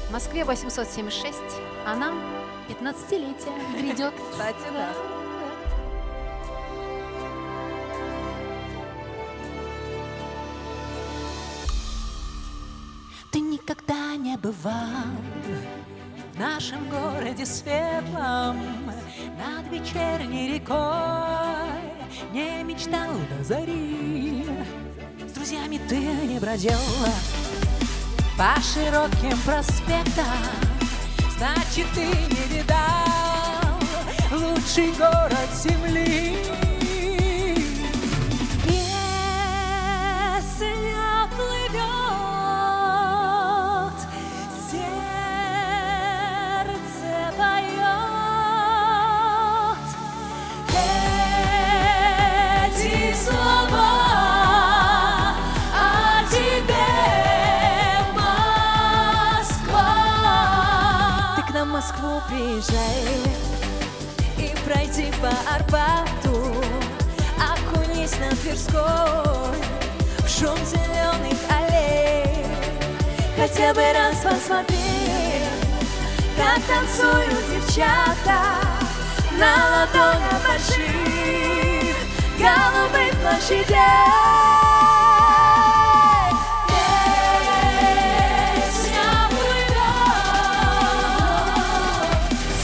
В Москве 876, а нам 15-летие грядет. Кстати, да. Ты никогда не бывал в нашем городе светлом, над вечерней рекой не мечтал до зари. С друзьями ты не бродил по широким проспектам, значит, ты не видал лучший город земли. Песня плывет, сердце поет эти слова о тебе, Москва. Ты к нам в Москву приезжай и пройди по Арбату, окунись на Тверской в шум зеленых аллей. Хотя бы раз посмотри, как танцуют девчата на ладонях больших голубых площадей. Песня плывет,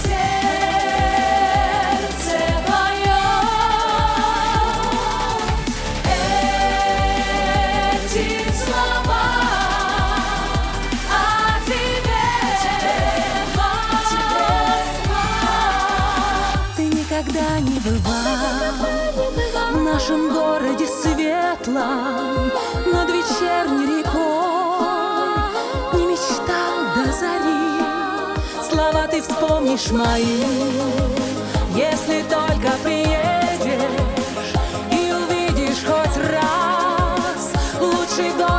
сердце поет эти слова о тебе, Москва. Ты никогда не бывал в нашем городе светлом, над вечерней рекой не мечтал до зари. Слова ты вспомнишь мои, если только приедешь и увидишь хоть раз лучший город